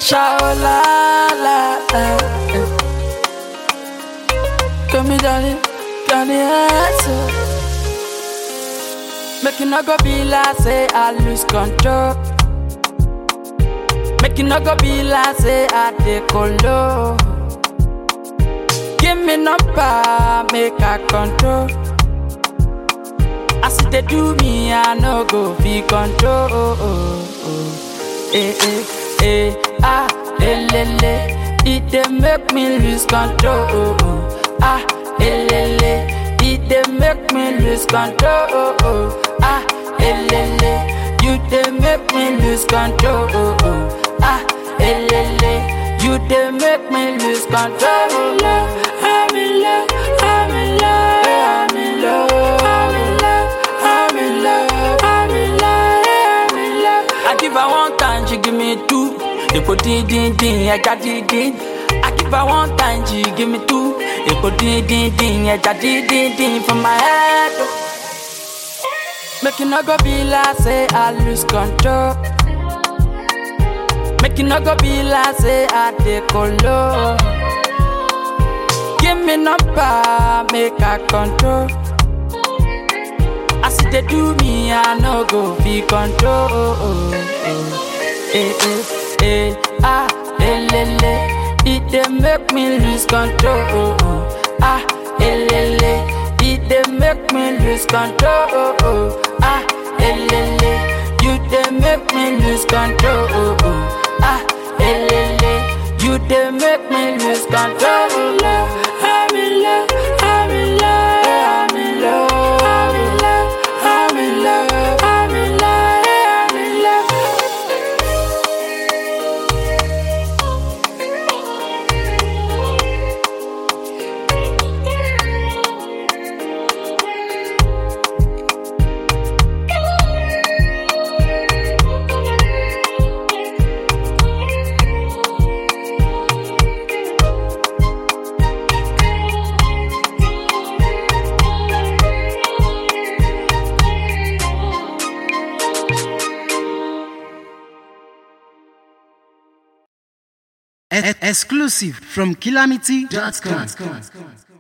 la la la. Come me darling, can you answer? Make you not go be like say I lose control. Make you not go be like say I decolo. Give me number, make I control. As they do me, I no go be control. Ah, it dey make me lose control. Ah, it dey make me lose control. Ah, you dey make me lose control. Ah, you dey make me lose control. I'm in love, I'm in love, I'm in love, I'm in love, I'm in love, I'm in love, I'm in love. I give her one time, she give me two. They put din, I got din. I give her one time, she give me two. They put din, I got din from my head. Make you not go be like say I lose control. Make you not go be like say I decolo. Give me number, make I control. As they do me, I no go be control. Ah, it dey make me lose control. Ah, it dey make me lose control. Ah, you dey make me lose control. Ah, you dey make me lose control. I'm in love, I'm in love, I'm in love, I'm in love, I'm in love, I'm in love, I'm in love. Exclusive from Calamity.com.